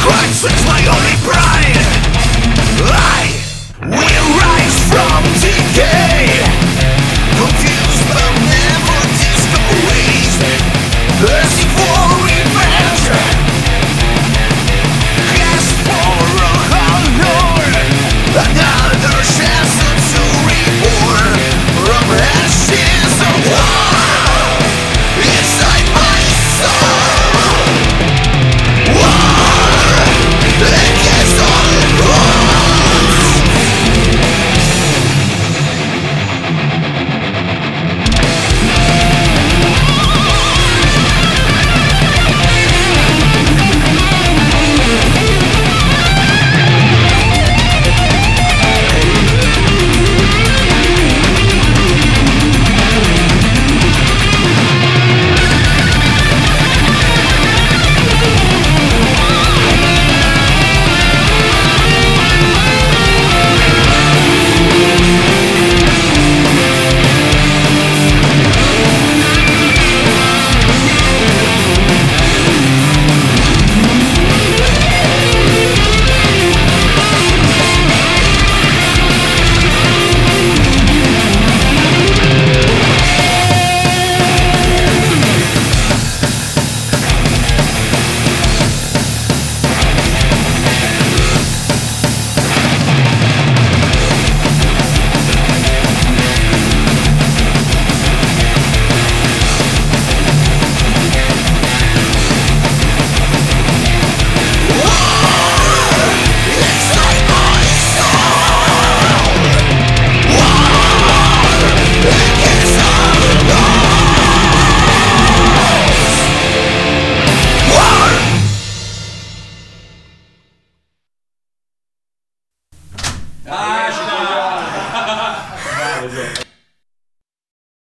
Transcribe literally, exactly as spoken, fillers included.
Christ is my only pride. I will rise from decay, confused but never discouraged, thirsty for revenge, ask for a honor, another chance to reborn from ashes of war inside my soul. War against all odds. Ah,